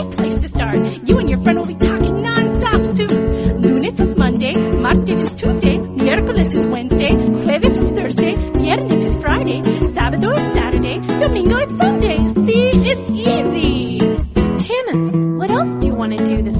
great place to start. You and your friend will be talking non-stop soon. Lunes is Monday, martes is Tuesday, miércoles is Wednesday, jueves is Thursday, viernes is Friday, sábado is Saturday, domingo is Sunday. See, it's easy. Tana, what else do you want to do this